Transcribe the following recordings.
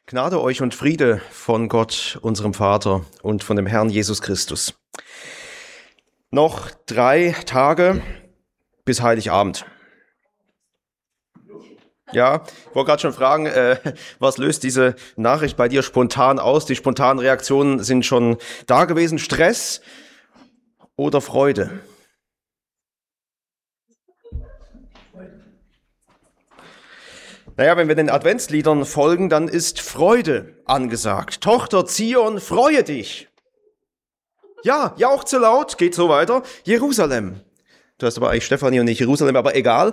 Gnade euch und Friede von Gott, unserem Vater und von dem Herrn Jesus Christus. Noch 3 Tage bis Heiligabend. Ja, ich wollte gerade schon fragen, was löst diese Nachricht bei dir spontan aus? Die spontanen Reaktionen sind schon da gewesen. Stress oder Freude? Naja, wenn wir den Adventsliedern folgen, dann ist Freude angesagt. Tochter Zion, freue dich. Ja, jauchze laut, geht so weiter. Jerusalem. Du hast aber eigentlich Stefanie und nicht Jerusalem, aber egal.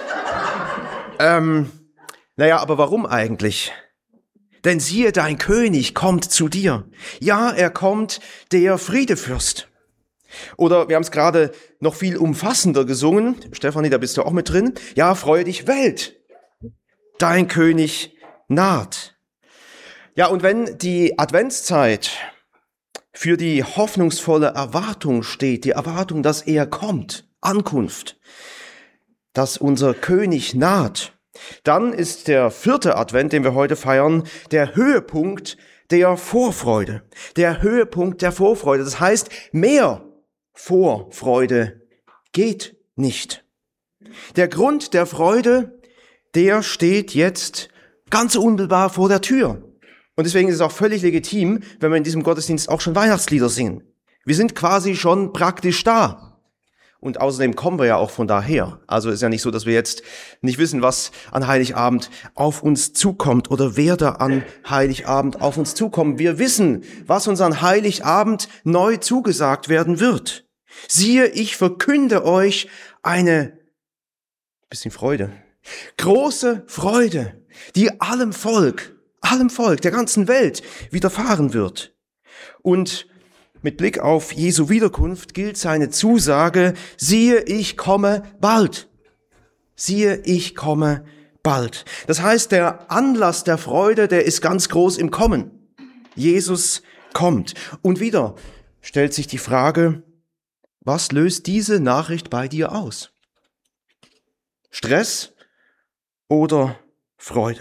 Naja, aber warum eigentlich? Denn siehe, dein König kommt zu dir. Ja, er kommt, der Friedefürst. Oder wir haben es gerade noch viel umfassender gesungen. Stefanie, da bist du auch mit drin. Ja, freue dich, Welt. Dein König naht. Ja, und wenn die Adventszeit für die hoffnungsvolle Erwartung steht, die Erwartung, dass er kommt, Ankunft, dass unser König naht, dann ist der 4. Advent, den wir heute feiern, der Höhepunkt der Vorfreude. Der Höhepunkt der Vorfreude. Das heißt, mehr Vorfreude geht nicht. Der Grund der Freude, der steht jetzt ganz unmittelbar vor der Tür. Und deswegen ist es auch völlig legitim, wenn wir in diesem Gottesdienst auch schon Weihnachtslieder singen. Wir sind quasi schon praktisch da. Und außerdem kommen wir ja auch von daher. Also ist ja nicht so, dass wir jetzt nicht wissen, was an Heiligabend auf uns zukommt oder wer da an Heiligabend auf uns zukommt. Wir wissen, was uns an Heiligabend neu zugesagt werden wird. Siehe, ich verkünde euch eine bisschen Freude. Große Freude, die allem Volk, der ganzen Welt widerfahren wird. Und mit Blick auf Jesu Wiederkunft gilt seine Zusage, siehe, ich komme bald. Siehe, ich komme bald. Das heißt, der Anlass der Freude, der ist ganz groß im Kommen. Jesus kommt. Und wieder stellt sich die Frage, was löst diese Nachricht bei dir aus? Stress oder Freude?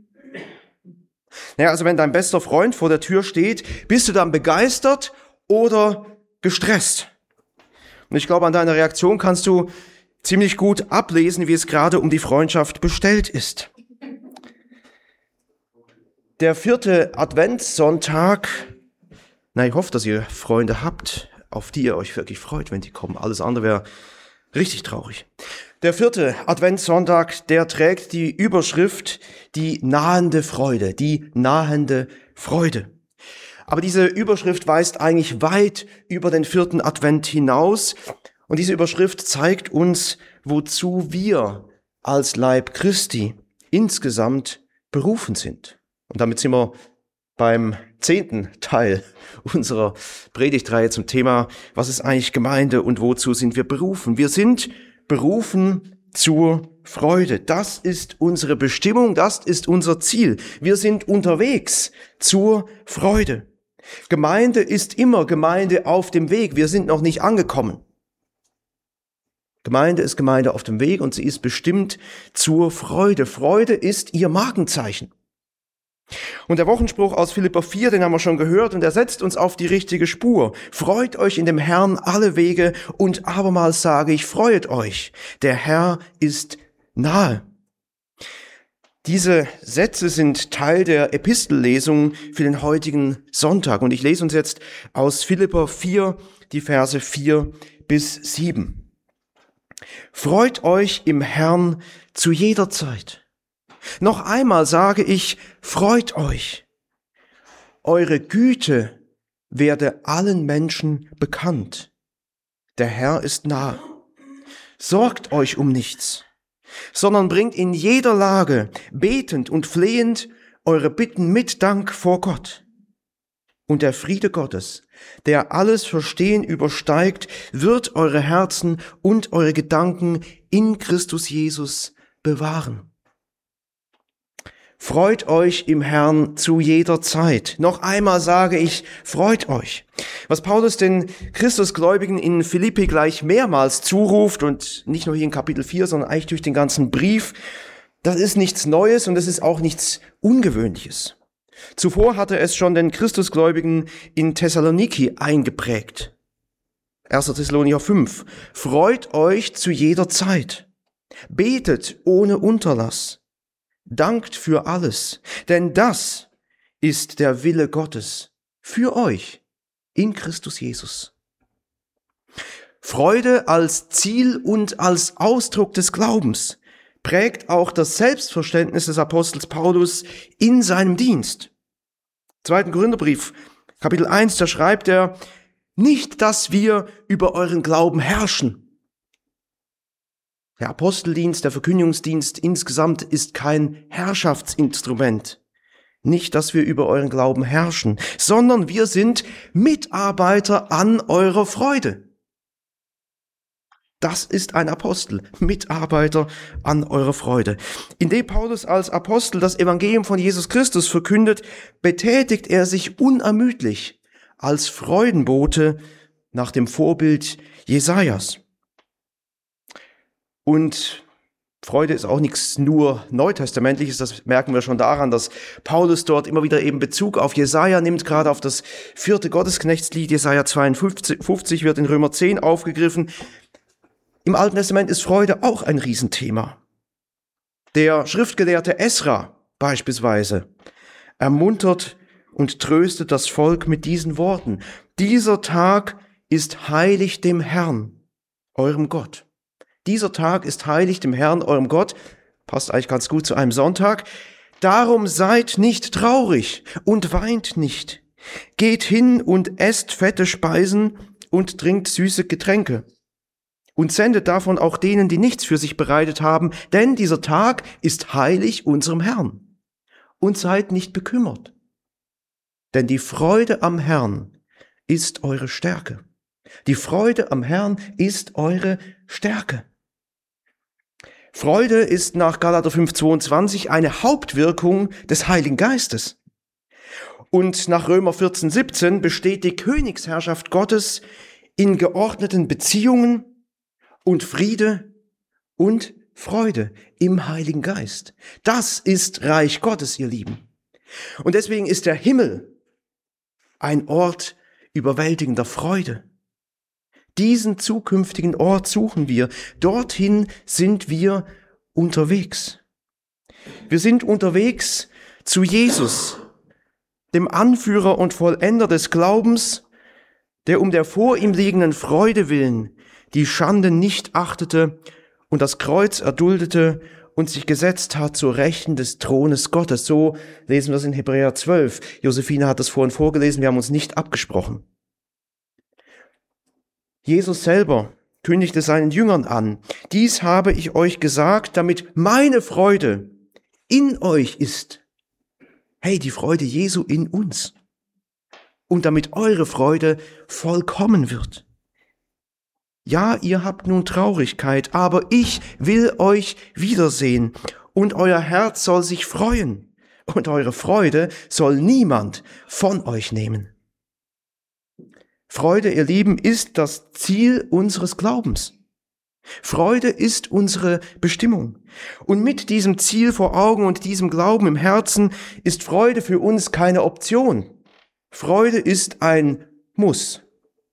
Naja, also wenn dein bester Freund vor der Tür steht, bist du dann begeistert oder gestresst? Und ich glaube, an deiner Reaktion kannst du ziemlich gut ablesen, wie es gerade um die Freundschaft bestellt ist. Der 4. Adventssonntag, ich hoffe, dass ihr Freunde habt, auf die ihr euch wirklich freut, wenn die kommen. Alles andere wäre richtig traurig. Der 4. Adventssonntag, der trägt die Überschrift die nahende Freude, die nahende Freude. Aber diese Überschrift weist eigentlich weit über den 4. Advent hinaus. Und diese Überschrift zeigt uns, wozu wir als Leib Christi insgesamt berufen sind. Und damit sind wir beim 10. Teil unserer Predigtreihe zum Thema, was ist eigentlich Gemeinde und wozu sind wir berufen? Wir sind berufen zur Freude. Das ist unsere Bestimmung, das ist unser Ziel. Wir sind unterwegs zur Freude. Gemeinde ist immer Gemeinde auf dem Weg. Wir sind noch nicht angekommen. Gemeinde ist Gemeinde auf dem Weg und sie ist bestimmt zur Freude. Freude ist ihr Markenzeichen. Und der Wochenspruch aus Philipper 4, den haben wir schon gehört und er setzt uns auf die richtige Spur. Freut euch in dem Herrn alle Wege und abermals sage ich, freut euch. Der Herr ist nahe. Diese Sätze sind Teil der Epistellesung für den heutigen Sonntag. Und ich lese uns jetzt aus Philipper 4, die Verse 4 bis 7. Freut euch im Herrn zu jeder Zeit. Noch einmal sage ich, freut euch. Eure Güte werde allen Menschen bekannt. Der Herr ist nah. Sorgt euch um nichts, sondern bringt in jeder Lage betend und flehend eure Bitten mit Dank vor Gott. Und der Friede Gottes, der alles Verstehen übersteigt, wird eure Herzen und eure Gedanken in Christus Jesus bewahren. Freut euch im Herrn zu jeder Zeit. Noch einmal sage ich, freut euch. Was Paulus den Christusgläubigen in Philippi gleich mehrmals zuruft und nicht nur hier in Kapitel 4, sondern eigentlich durch den ganzen Brief, das ist nichts Neues und das ist auch nichts Ungewöhnliches. Zuvor hatte es schon den Christusgläubigen in Thessaloniki eingeprägt. 1. Thessalonicher 5. Freut euch zu jeder Zeit. Betet ohne Unterlass. Dankt für alles, denn das ist der Wille Gottes für euch in Christus Jesus. Freude als Ziel und als Ausdruck des Glaubens prägt auch das Selbstverständnis des Apostels Paulus in seinem Dienst. 2. Korintherbrief, Kapitel 1, da schreibt er, nicht, dass wir über euren Glauben herrschen. Der Aposteldienst, der Verkündigungsdienst insgesamt ist kein Herrschaftsinstrument. Nicht, dass wir über euren Glauben herrschen, sondern wir sind Mitarbeiter an eurer Freude. Das ist ein Apostel, Mitarbeiter an eurer Freude. Indem Paulus als Apostel das Evangelium von Jesus Christus verkündet, betätigt er sich unermüdlich als Freudenbote nach dem Vorbild Jesajas. Und Freude ist auch nichts nur Neutestamentliches, das merken wir schon daran, dass Paulus dort immer wieder eben Bezug auf Jesaja nimmt, gerade auf das 4. Gottesknechtslied, Jesaja 52 wird in Römer 10 aufgegriffen. Im Alten Testament ist Freude auch ein Riesenthema. Der Schriftgelehrte Esra beispielsweise ermuntert und tröstet das Volk mit diesen Worten. Dieser Tag ist heilig dem Herrn, eurem Gott. Dieser Tag ist heilig dem Herrn, eurem Gott. Passt eigentlich ganz gut zu einem Sonntag. Darum seid nicht traurig und weint nicht. Geht hin und esst fette Speisen und trinkt süße Getränke. Und sendet davon auch denen, die nichts für sich bereitet haben, denn dieser Tag ist heilig unserem Herrn. Und seid nicht bekümmert, denn die Freude am Herrn ist eure Stärke. Die Freude am Herrn ist eure Stärke. Freude ist nach Galater 5,22 eine Hauptwirkung des Heiligen Geistes. Und nach Römer 14,17 besteht die Königsherrschaft Gottes in geordneten Beziehungen und Friede und Freude im Heiligen Geist. Das ist Reich Gottes, ihr Lieben. Und deswegen ist der Himmel ein Ort überwältigender Freude. Diesen zukünftigen Ort suchen wir. Dorthin sind wir unterwegs. Wir sind unterwegs zu Jesus, dem Anführer und Vollender des Glaubens, der um der vor ihm liegenden Freude willen die Schande nicht achtete und das Kreuz erduldete und sich gesetzt hat zur Rechten des Thrones Gottes. So lesen wir es in Hebräer 12. Josephine hat das vorhin vorgelesen, wir haben uns nicht abgesprochen. Jesus selber kündigte seinen Jüngern an, dies habe ich euch gesagt, damit meine Freude in euch ist. Hey, die Freude Jesu in uns. Und damit eure Freude vollkommen wird. Ja, ihr habt nun Traurigkeit, aber ich will euch wiedersehen und euer Herz soll sich freuen und eure Freude soll niemand von euch nehmen. Freude, ihr Lieben, ist das Ziel unseres Glaubens. Freude ist unsere Bestimmung. Und mit diesem Ziel vor Augen und diesem Glauben im Herzen ist Freude für uns keine Option. Freude ist ein Muss.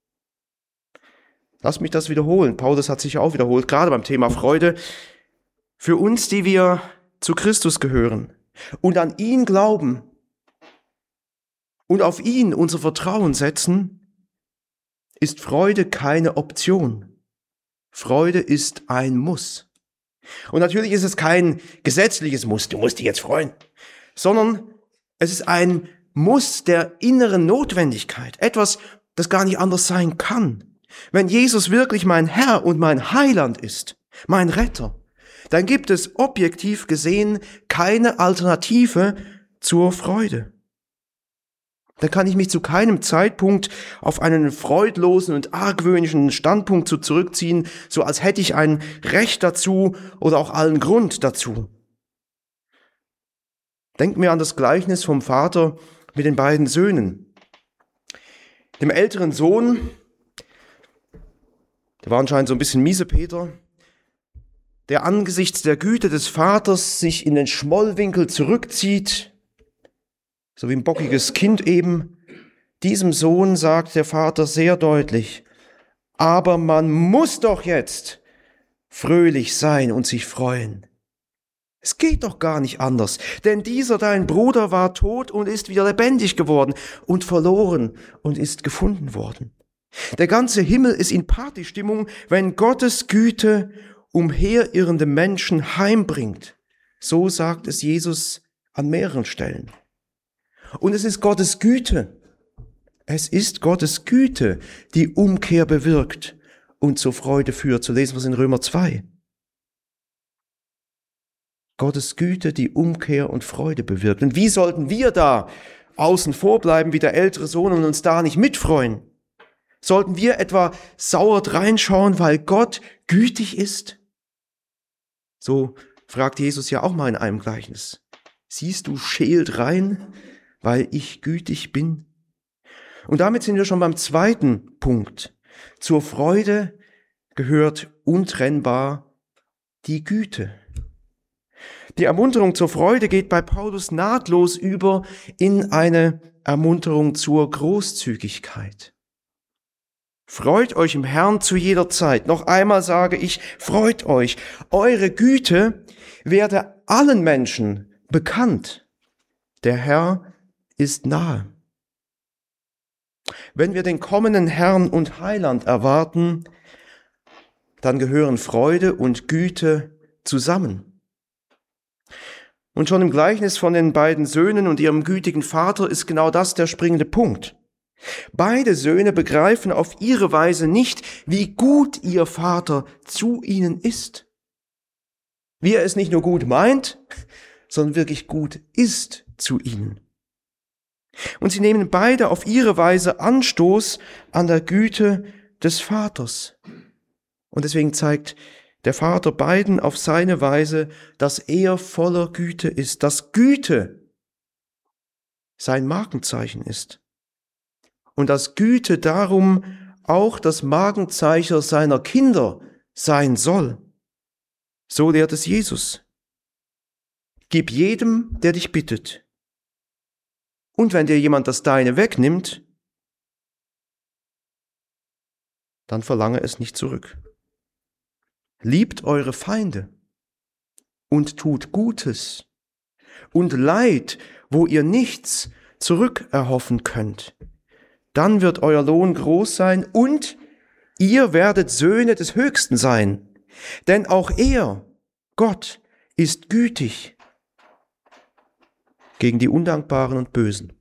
Lass mich das wiederholen. Paulus hat sich auch wiederholt, gerade beim Thema Freude. Für uns, die wir zu Christus gehören und an ihn glauben und auf ihn unser Vertrauen setzen, ist Freude keine Option. Freude ist ein Muss. Und natürlich ist es kein gesetzliches Muss, du musst dich jetzt freuen, sondern es ist ein Muss der inneren Notwendigkeit, etwas, das gar nicht anders sein kann. Wenn Jesus wirklich mein Herr und mein Heiland ist, mein Retter, dann gibt es objektiv gesehen keine Alternative zur Freude. Dann kann ich mich zu keinem Zeitpunkt auf einen freudlosen und argwöhnischen Standpunkt zurückziehen, so als hätte ich ein Recht dazu oder auch allen Grund dazu. Denkt mir an das Gleichnis vom Vater mit den beiden Söhnen. Dem älteren Sohn, der war anscheinend so ein bisschen Miesepeter, der angesichts der Güte des Vaters sich in den Schmollwinkel zurückzieht, so wie ein bockiges Kind eben. Diesem Sohn sagt der Vater sehr deutlich, aber man muss doch jetzt fröhlich sein und sich freuen. Es geht doch gar nicht anders, denn dieser dein Bruder war tot und ist wieder lebendig geworden und verloren und ist gefunden worden. Der ganze Himmel ist in Partystimmung, wenn Gottes Güte umherirrende Menschen heimbringt. So sagt es Jesus an mehreren Stellen. Und es ist Gottes Güte. Es ist Gottes Güte, die Umkehr bewirkt und zur Freude führt. So lesen wir es in Römer 2. Gottes Güte, die Umkehr und Freude bewirkt. Und wie sollten wir da außen vor bleiben wie der ältere Sohn und uns da nicht mitfreuen? Sollten wir etwa sauer reinschauen, weil Gott gütig ist? So fragt Jesus ja auch mal in einem Gleichnis. Siehst du scheel rein, weil ich gütig bin? Und damit sind wir schon beim zweiten Punkt. Zur Freude gehört untrennbar die Güte. Die Ermunterung zur Freude geht bei Paulus nahtlos über in eine Ermunterung zur Großzügigkeit. Freut euch im Herrn zu jeder Zeit. Noch einmal sage ich, freut euch. Eure Güte werde allen Menschen bekannt. Der Herr ist nahe. Wenn wir den kommenden Herrn und Heiland erwarten, dann gehören Freude und Güte zusammen. Und schon im Gleichnis von den beiden Söhnen und ihrem gütigen Vater ist genau das der springende Punkt. Beide Söhne begreifen auf ihre Weise nicht, wie gut ihr Vater zu ihnen ist. Wie er es nicht nur gut meint, sondern wirklich gut ist zu ihnen. Und sie nehmen beide auf ihre Weise Anstoß an der Güte des Vaters. Und deswegen zeigt der Vater beiden auf seine Weise, dass er voller Güte ist, dass Güte sein Markenzeichen ist. Und dass Güte darum auch das Markenzeichen seiner Kinder sein soll. So lehrt es Jesus. Gib jedem, der dich bittet. Und wenn dir jemand das Deine wegnimmt, dann verlange es nicht zurück. Liebt eure Feinde und tut Gutes und Leid, wo ihr nichts zurückerhoffen könnt. Dann wird euer Lohn groß sein und ihr werdet Söhne des Höchsten sein. Denn auch er, Gott, ist gütig gegen die Undankbaren und Bösen.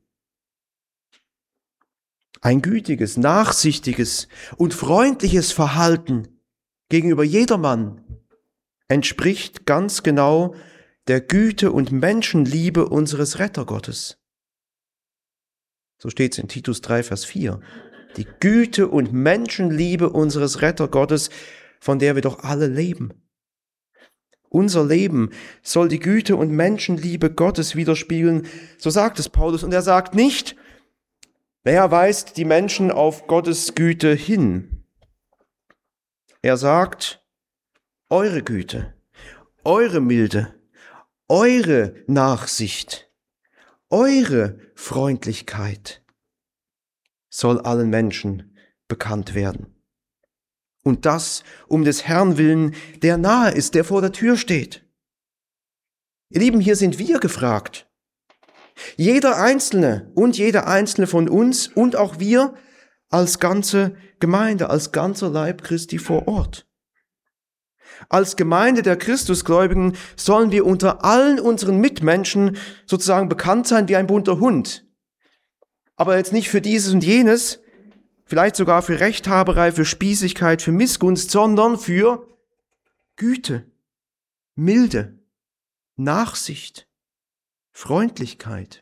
Ein gütiges, nachsichtiges und freundliches Verhalten gegenüber jedermann entspricht ganz genau der Güte und Menschenliebe unseres Rettergottes. So steht es in Titus 3, Vers 4. Die Güte und Menschenliebe unseres Rettergottes, von der wir doch alle leben. Unser Leben soll die Güte und Menschenliebe Gottes widerspiegeln, so sagt es Paulus. Und er sagt nicht, wer weist die Menschen auf Gottes Güte hin? Er sagt, eure Güte, eure Milde, eure Nachsicht, eure Freundlichkeit soll allen Menschen bekannt werden. Und das um des Herrn willen, der nahe ist, der vor der Tür steht. Ihr Lieben, hier sind wir gefragt. Jeder Einzelne und jede Einzelne von uns und auch wir als ganze Gemeinde, als ganzer Leib Christi vor Ort. Als Gemeinde der Christusgläubigen sollen wir unter allen unseren Mitmenschen sozusagen bekannt sein wie ein bunter Hund. Aber jetzt nicht für dieses und jenes, vielleicht sogar für Rechthaberei, für Spießigkeit, für Missgunst, sondern für Güte, Milde, Nachsicht, Freundlichkeit.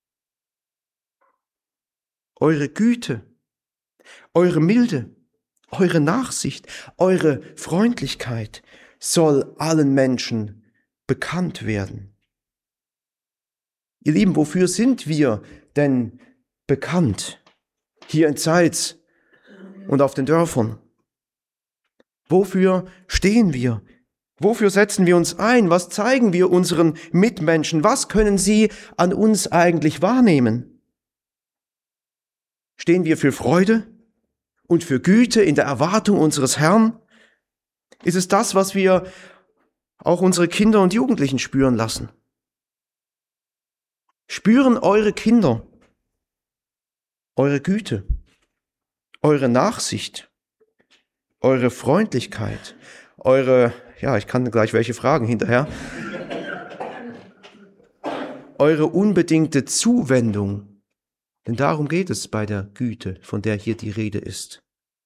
Eure Güte, eure Milde, eure Nachsicht, eure Freundlichkeit soll allen Menschen bekannt werden. Ihr Lieben, wofür sind wir denn bekannt? Hier in Zeitz und auf den Dörfern. Wofür stehen wir? Wofür setzen wir uns ein? Was zeigen wir unseren Mitmenschen? Was können sie an uns eigentlich wahrnehmen? Stehen wir für Freude und für Güte in der Erwartung unseres Herrn? Ist es das, was wir auch unsere Kinder und Jugendlichen spüren lassen? Spüren eure Kinder eure Güte, eure Nachsicht, eure Freundlichkeit, ich kann gleich welche fragen hinterher, eure unbedingte Zuwendung, denn darum geht es bei der Güte, von der hier die Rede ist.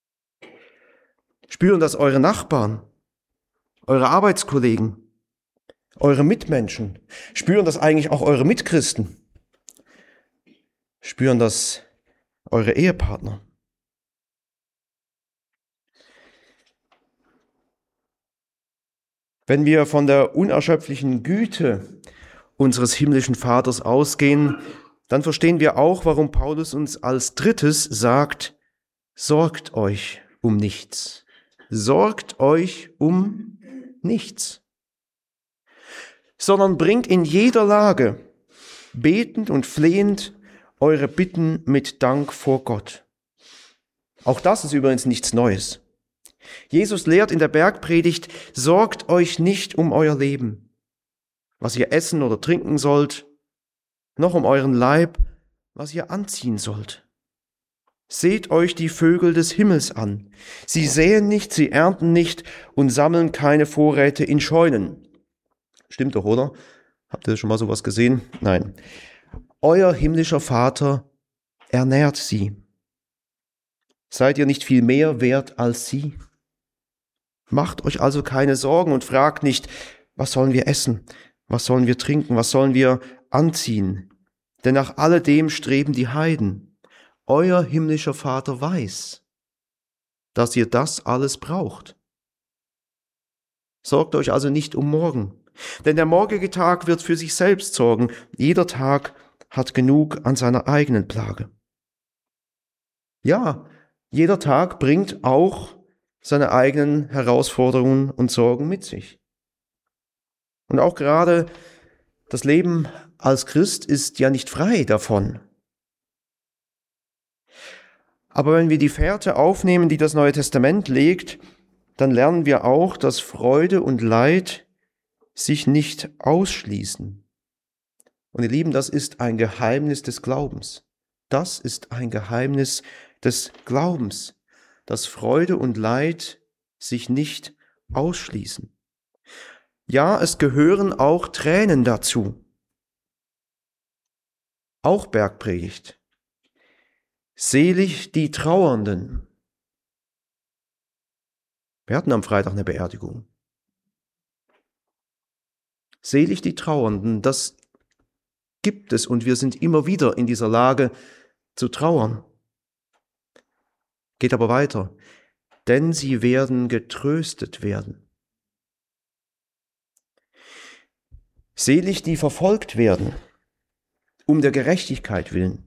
Spüren das eure Nachbarn, eure Arbeitskollegen, eure Mitmenschen? Spüren das eigentlich auch eure Mitchristen? Spüren das eure Ehepartner? Wenn wir von der unerschöpflichen Güte unseres himmlischen Vaters ausgehen, dann verstehen wir auch, warum Paulus uns als drittes sagt, sorgt euch um nichts. Sorgt euch um nichts. Sondern bringt in jeder Lage, betend und flehend, eure Bitten mit Dank vor Gott. Auch das ist übrigens nichts Neues. Jesus lehrt in der Bergpredigt, sorgt euch nicht um euer Leben, was ihr essen oder trinken sollt, noch um euren Leib, was ihr anziehen sollt. Seht euch die Vögel des Himmels an. Sie säen nicht, sie ernten nicht und sammeln keine Vorräte in Scheunen. Stimmt doch, oder? Habt ihr schon mal sowas gesehen? Nein. Euer himmlischer Vater ernährt sie. Seid ihr nicht viel mehr wert als sie? Macht euch also keine Sorgen und fragt nicht, was sollen wir essen? Was sollen wir trinken? Was sollen wir anziehen? Denn nach alledem streben die Heiden. Euer himmlischer Vater weiß, dass ihr das alles braucht. Sorgt euch also nicht um morgen, denn der morgige Tag wird für sich selbst sorgen. Jeder Tag hat genug an seiner eigenen Plage. Ja, jeder Tag bringt auch seine eigenen Herausforderungen und Sorgen mit sich. Und auch gerade das Leben als Christ ist ja nicht frei davon. Aber wenn wir die Fährte aufnehmen, die das Neue Testament legt, dann lernen wir auch, dass Freude und Leid sich nicht ausschließen. Und ihr Lieben, das ist ein Geheimnis des Glaubens. Das ist ein Geheimnis des Glaubens, dass Freude und Leid sich nicht ausschließen. Ja, es gehören auch Tränen dazu. Auch Bergpredigt. Selig die Trauernden. Wir hatten am Freitag eine Beerdigung. Selig die Trauernden, das gibt es und wir sind immer wieder in dieser Lage zu trauern. Geht aber weiter, denn sie werden getröstet werden. Selig die verfolgt werden, um der Gerechtigkeit willen.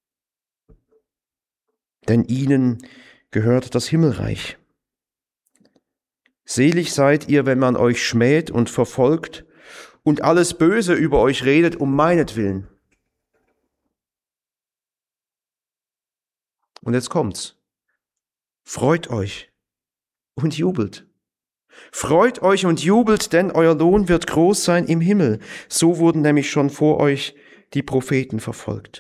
Denn ihnen gehört das Himmelreich. Selig seid ihr, wenn man euch schmäht und verfolgt und alles Böse über euch redet um meinetwillen. Und jetzt kommt's. Freut euch und jubelt. Freut euch und jubelt, denn euer Lohn wird groß sein im Himmel. So wurden nämlich schon vor euch die Propheten verfolgt.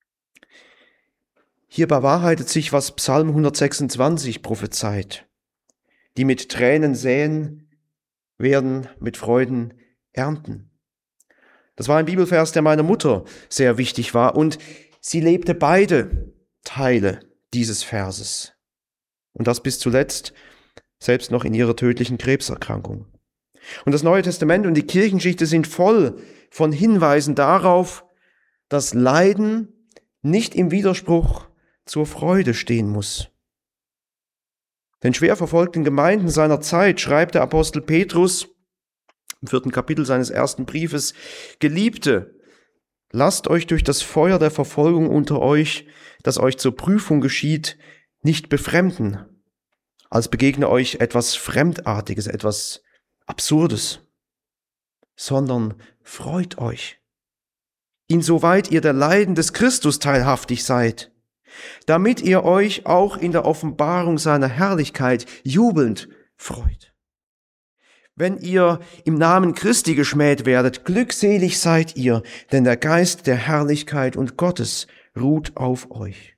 Hier bewahrheitet sich, was Psalm 126 prophezeit. Die mit Tränen säen, werden mit Freuden ernten. Das war ein Bibelvers, der meiner Mutter sehr wichtig war und sie lebte beide Teile dieses Verses. Und das bis zuletzt, selbst noch in ihrer tödlichen Krebserkrankung. Und das Neue Testament und die Kirchengeschichte sind voll von Hinweisen darauf, dass Leiden nicht im Widerspruch zur Freude stehen muss. Den schwer verfolgten Gemeinden seiner Zeit schreibt der Apostel Petrus im 4. Kapitel seines ersten Briefes: Geliebte, lasst euch durch das Feuer der Verfolgung unter euch, das euch zur Prüfung geschieht, nicht befremden, als begegne euch etwas Fremdartiges, etwas Absurdes, sondern freut euch, insoweit ihr der Leiden des Christus teilhaftig seid, damit ihr euch auch in der Offenbarung seiner Herrlichkeit jubelnd freut. Wenn ihr im Namen Christi geschmäht werdet, glückselig seid ihr, denn der Geist der Herrlichkeit und Gottes ruht auf euch.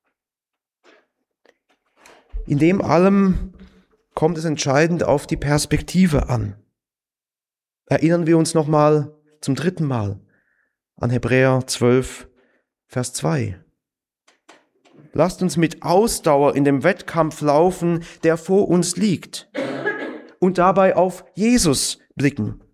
In dem allem kommt es entscheidend auf die Perspektive an. Erinnern wir uns nochmal zum 3. Mal an Hebräer 12, Vers 2. Lasst uns mit Ausdauer in dem Wettkampf laufen, der vor uns liegt, und dabei auf Jesus blicken,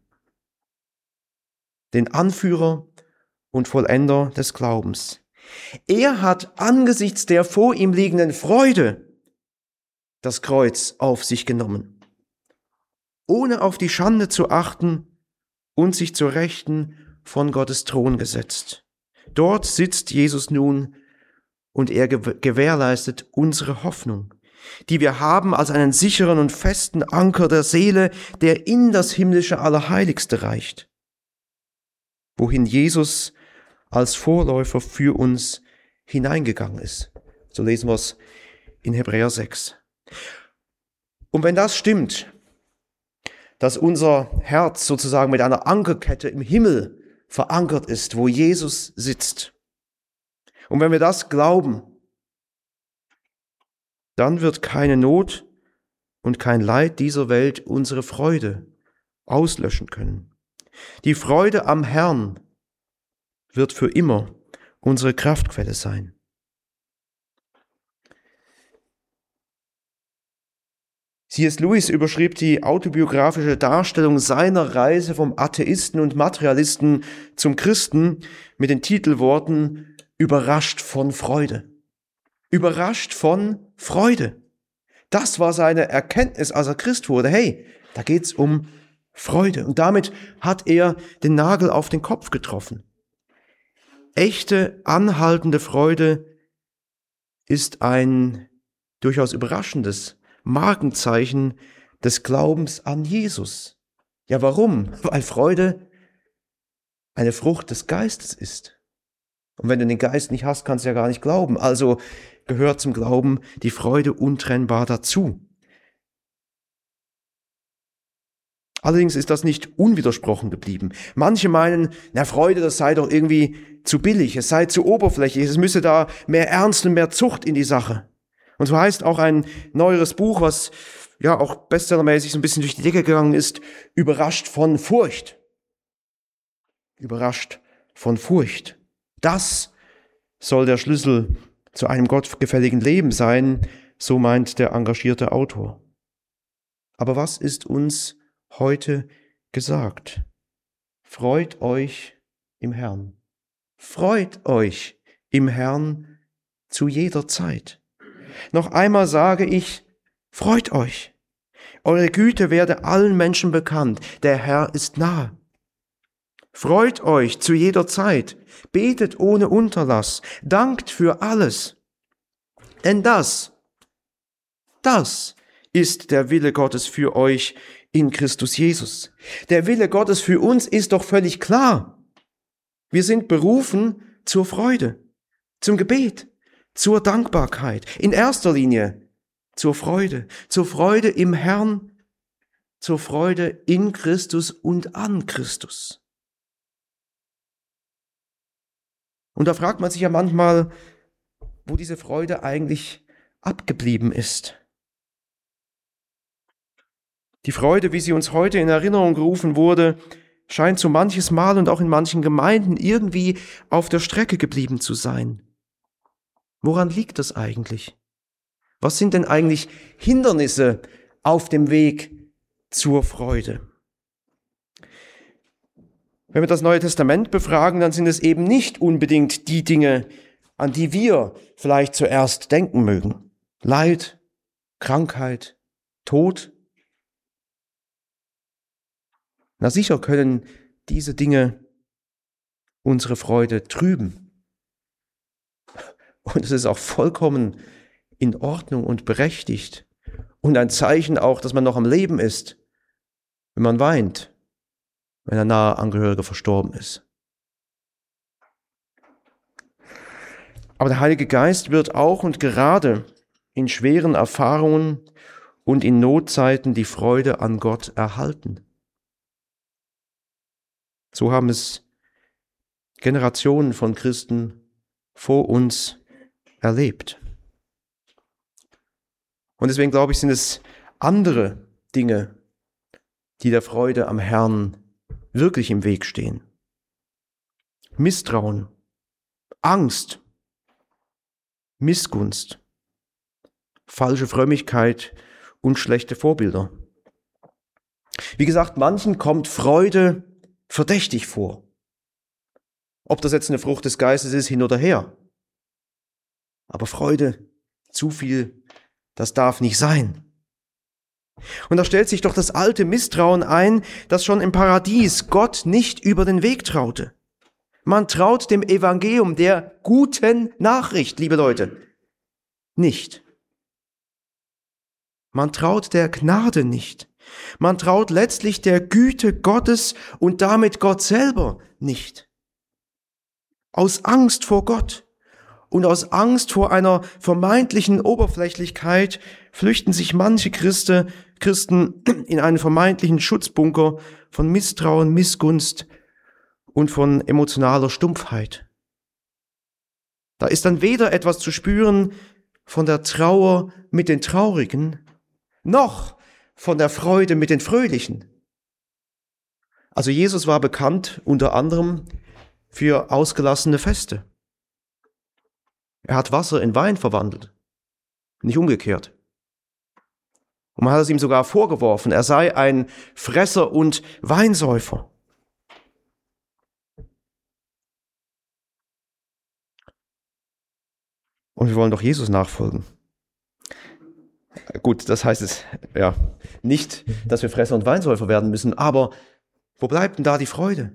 den Anführer und Vollender des Glaubens. Er hat angesichts der vor ihm liegenden Freude das Kreuz auf sich genommen, ohne auf die Schande zu achten, und sich zur Rechten von Gottes Thron gesetzt. Dort sitzt Jesus nun, und er gewährleistet unsere Hoffnung, die wir haben als einen sicheren und festen Anker der Seele, der in das himmlische Allerheiligste reicht, wohin Jesus als Vorläufer für uns hineingegangen ist. So lesen wir es in Hebräer 6. Und wenn das stimmt, dass unser Herz sozusagen mit einer Ankerkette im Himmel verankert ist, wo Jesus sitzt, und wenn wir das glauben, dann wird keine Not und kein Leid dieser Welt unsere Freude auslöschen können. Die Freude am Herrn wird für immer unsere Kraftquelle sein. C.S. Lewis überschrieb die autobiografische Darstellung seiner Reise vom Atheisten und Materialisten zum Christen mit den Titelworten überrascht von Freude. Überrascht von Freude. Das war seine Erkenntnis, als er Christ wurde. Hey, da geht's um Freude. Und damit hat er den Nagel auf den Kopf getroffen. Echte, anhaltende Freude ist ein durchaus überraschendes Markenzeichen des Glaubens an Jesus. Ja, warum? Weil Freude eine Frucht des Geistes ist. Und wenn du den Geist nicht hast, kannst du ja gar nicht glauben. Also gehört zum Glauben die Freude untrennbar dazu. Allerdings ist das nicht unwidersprochen geblieben. Manche meinen, Freude, das sei doch irgendwie zu billig, es sei zu oberflächlich, es müsse da mehr Ernst und mehr Zucht in die Sache. Und so heißt auch ein neueres Buch, was ja auch bestsellermäßig so ein bisschen durch die Decke gegangen ist, überrascht von Furcht. Überrascht von Furcht. Das soll der Schlüssel zu einem gottgefälligen Leben sein, so meint der engagierte Autor. Aber was ist uns heute gesagt? Freut euch im Herrn. Freut euch im Herrn zu jeder Zeit. Noch einmal sage ich, freut euch. Eure Güte werde allen Menschen bekannt. Der Herr ist nahe. Freut euch zu jeder Zeit, betet ohne Unterlass, dankt für alles. Denn das ist der Wille Gottes für euch in Christus Jesus. Der Wille Gottes für uns ist doch völlig klar. Wir sind berufen zur Freude, zum Gebet, zur Dankbarkeit, in erster Linie zur Freude im Herrn, zur Freude in Christus und an Christus. Und da fragt man sich ja manchmal, wo diese Freude eigentlich abgeblieben ist. Die Freude, wie sie uns heute in Erinnerung gerufen wurde, scheint so manches Mal und auch in manchen Gemeinden irgendwie auf der Strecke geblieben zu sein. Woran liegt das eigentlich? Was sind denn eigentlich Hindernisse auf dem Weg zur Freude? Wenn wir das Neue Testament befragen, dann sind es eben nicht unbedingt die Dinge, an die wir vielleicht zuerst denken mögen. Leid, Krankheit, Tod. Na sicher können diese Dinge unsere Freude trüben. Und es ist auch vollkommen in Ordnung und berechtigt und ein Zeichen auch, dass man noch am Leben ist, wenn man weint, wenn ein naher Angehöriger verstorben ist. Aber der Heilige Geist wird auch und gerade in schweren Erfahrungen und in Notzeiten die Freude an Gott erhalten. So haben es Generationen von Christen vor uns erlebt. Und deswegen glaube ich, sind es andere Dinge, die der Freude am Herrn wirklich im Weg stehen. Misstrauen, Angst, Missgunst, falsche Frömmigkeit und schlechte Vorbilder. Wie gesagt, manchen kommt Freude verdächtig vor. Ob das jetzt eine Frucht des Geistes ist, hin oder her. Aber Freude, zu viel, das darf nicht sein. Und da stellt sich doch das alte Misstrauen ein, das schon im Paradies Gott nicht über den Weg traute. Man traut dem Evangelium, der guten Nachricht, liebe Leute, nicht. Man traut der Gnade nicht. Man traut letztlich der Güte Gottes und damit Gott selber nicht. Aus Angst vor Gott und aus Angst vor einer vermeintlichen Oberflächlichkeit flüchten sich manche Christen in einen vermeintlichen Schutzbunker von Misstrauen, Missgunst und von emotionaler Stumpfheit. Da ist dann weder etwas zu spüren von der Trauer mit den Traurigen, noch von der Freude mit den Fröhlichen. Also Jesus war bekannt unter anderem für ausgelassene Feste. Er hat Wasser in Wein verwandelt, nicht umgekehrt. Und man hat es ihm sogar vorgeworfen, er sei ein Fresser und Weinsäufer. Und wir wollen doch Jesus nachfolgen. Gut, das heißt es ja nicht, dass wir Fresser und Weinsäufer werden müssen, aber wo bleibt denn da die Freude?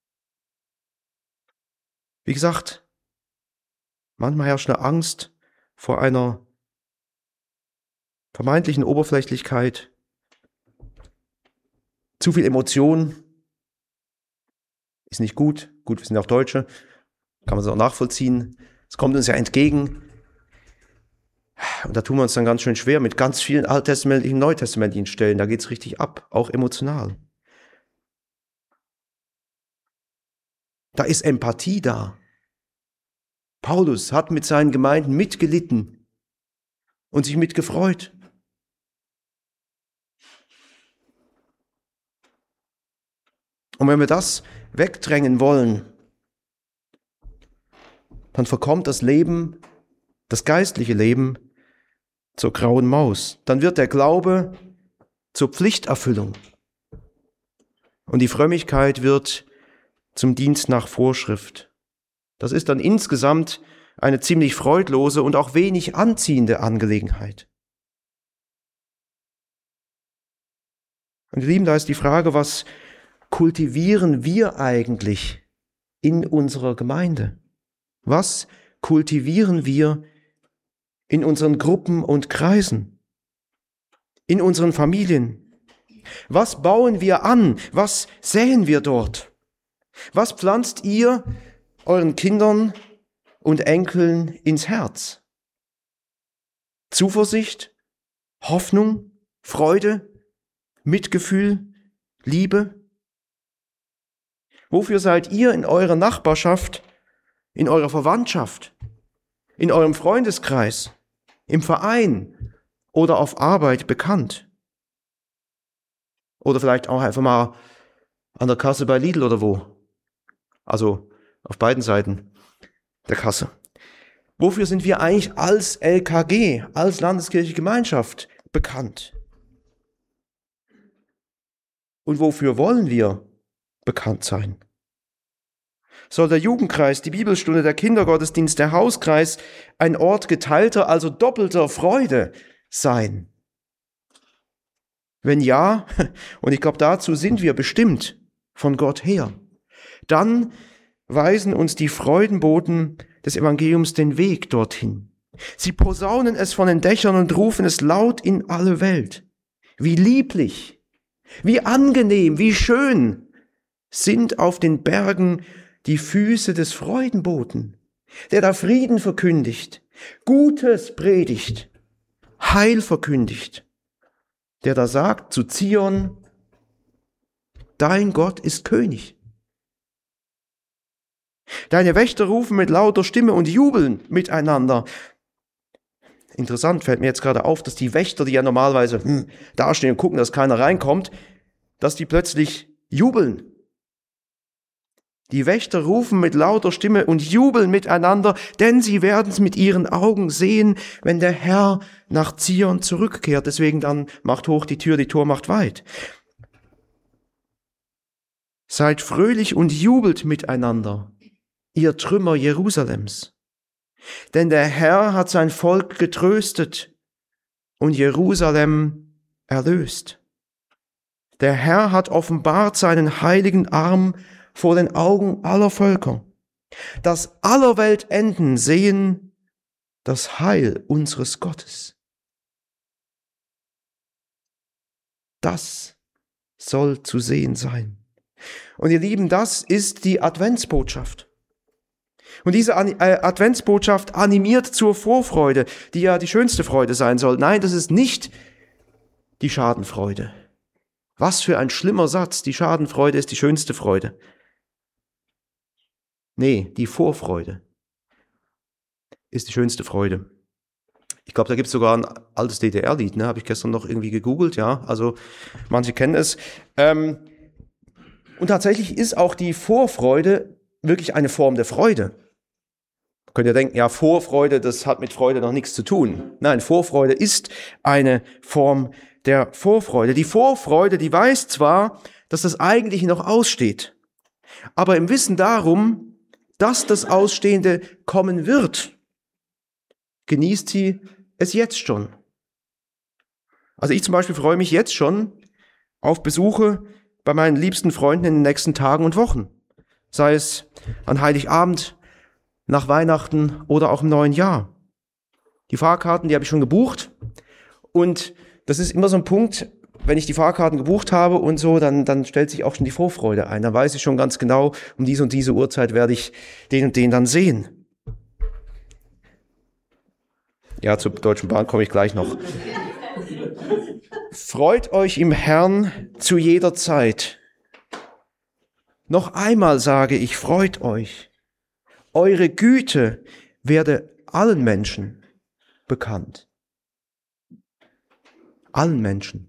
Wie gesagt, manchmal herrscht eine Angst vor einer vermeintlichen Oberflächlichkeit, zu viel Emotion ist nicht gut. Gut, wir sind auch Deutsche, kann man es auch nachvollziehen. Es kommt uns ja entgegen. Und da tun wir uns dann ganz schön schwer mit ganz vielen alttestamentlichen, neutestamentlichen Stellen. Da geht es richtig ab, auch emotional. Da ist Empathie da. Paulus hat mit seinen Gemeinden mitgelitten und sich mitgefreut. Und wenn wir das wegdrängen wollen, dann verkommt das Leben, das geistliche Leben, zur grauen Maus. Dann wird der Glaube zur Pflichterfüllung. Und die Frömmigkeit wird zum Dienst nach Vorschrift. Das ist dann insgesamt eine ziemlich freudlose und auch wenig anziehende Angelegenheit. Und ihr Lieben, da ist die Frage, was kultivieren wir eigentlich in unserer Gemeinde? Was kultivieren wir in unseren Gruppen und Kreisen, in unseren Familien? Was bauen wir an? Was säen wir dort? Was pflanzt ihr euren Kindern und Enkeln ins Herz? Zuversicht, Hoffnung, Freude, Mitgefühl, Liebe? Wofür seid ihr in eurer Nachbarschaft, in eurer Verwandtschaft, in eurem Freundeskreis, im Verein oder auf Arbeit bekannt? Oder vielleicht auch einfach mal an der Kasse bei Lidl oder wo? Also auf beiden Seiten der Kasse. Wofür sind wir eigentlich als LKG, als Landeskirchliche Gemeinschaft bekannt? Und wofür wollen wir bekannt sein? Soll der Jugendkreis, die Bibelstunde, der Kindergottesdienst, der Hauskreis ein Ort geteilter, also doppelter Freude sein? Wenn ja, und ich glaube, dazu sind wir bestimmt von Gott her, dann weisen uns die Freudenboten des Evangeliums den Weg dorthin. Sie posaunen es von den Dächern und rufen es laut in alle Welt. Wie lieblich Wie angenehm, wie schön sind auf den Bergen die Füße des Freudenboten, der da Frieden verkündigt, Gutes predigt, Heil verkündigt, der da sagt zu Zion, dein Gott ist König. Deine Wächter rufen mit lauter Stimme und jubeln miteinander. Interessant, fällt mir jetzt gerade auf, dass die Wächter, die ja normalerweise dastehen und gucken, dass keiner reinkommt, dass die plötzlich jubeln. Die Wächter rufen mit lauter Stimme und jubeln miteinander, denn sie werden es mit ihren Augen sehen, wenn der Herr nach Zion zurückkehrt. Deswegen dann macht hoch die Tür, die Tor macht weit. Seid fröhlich und jubelt miteinander, ihr Trümmer Jerusalems. Denn der Herr hat sein Volk getröstet und Jerusalem erlöst. Der Herr hat offenbart seinen heiligen Arm vor den Augen aller Völker, dass aller Welt Enden sehen das Heil unseres Gottes. Das soll zu sehen sein. Und ihr Lieben, das ist die Adventsbotschaft. Und diese Adventsbotschaft animiert zur Vorfreude, die ja die schönste Freude sein soll. Nein, das ist nicht die Schadenfreude. Was für ein schlimmer Satz, die Schadenfreude ist die schönste Freude. Nee, die Vorfreude ist die schönste Freude. Ich glaube, da gibt es sogar ein altes DDR-Lied, ne? Habe ich gestern noch irgendwie gegoogelt, ja. Also manche kennen es. Und tatsächlich ist auch die Vorfreude wirklich eine Form der Freude. Könnt ihr denken, ja, Vorfreude, das hat mit Freude noch nichts zu tun. Nein, Vorfreude ist eine Form der Vorfreude. Die Vorfreude, die weiß zwar, dass das Eigentliche noch aussteht, aber im Wissen darum, dass das Ausstehende kommen wird, genießt sie es jetzt schon. Also ich zum Beispiel freue mich jetzt schon auf Besuche bei meinen liebsten Freunden in den nächsten Tagen und Wochen. Sei es an Heiligabend, nach Weihnachten oder auch im neuen Jahr. Die Fahrkarten, die habe ich schon gebucht. Und das ist immer so ein Punkt, wenn ich die Fahrkarten gebucht habe und so, dann stellt sich auch schon die Vorfreude ein. Dann weiß ich schon ganz genau, um diese und diese Uhrzeit werde ich den und den dann sehen. Ja, zur Deutschen Bahn komme ich gleich noch. Freut euch im Herrn zu jeder Zeit. Noch einmal sage ich, freut euch. Eure Güte werde allen Menschen bekannt. Allen Menschen.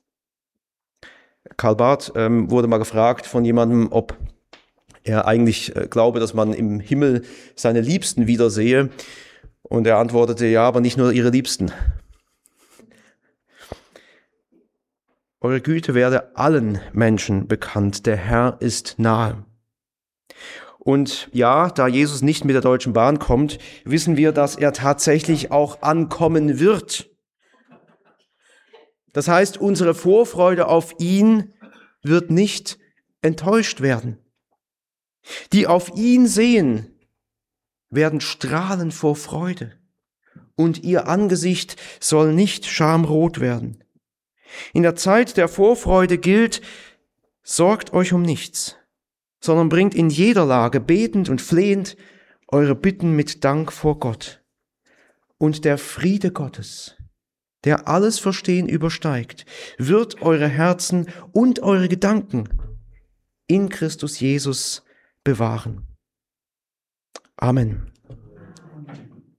Karl Barth wurde mal gefragt von jemandem, ob er eigentlich glaube, dass man im Himmel seine Liebsten wiedersehe. Und er antwortete, ja, aber nicht nur ihre Liebsten. Eure Güte werde allen Menschen bekannt. Der Herr ist nahe. Und ja, da Jesus nicht mit der Deutschen Bahn kommt, wissen wir, dass er tatsächlich auch ankommen wird. Das heißt, unsere Vorfreude auf ihn wird nicht enttäuscht werden. Die auf ihn sehen, werden strahlen vor Freude. Und ihr Angesicht soll nicht schamrot werden. In der Zeit der Vorfreude gilt, sorgt euch um nichts, sondern bringt in jeder Lage betend und flehend eure Bitten mit Dank vor Gott. Und der Friede Gottes, der alles Verstehen übersteigt, wird eure Herzen und eure Gedanken in Christus Jesus bewahren. Amen.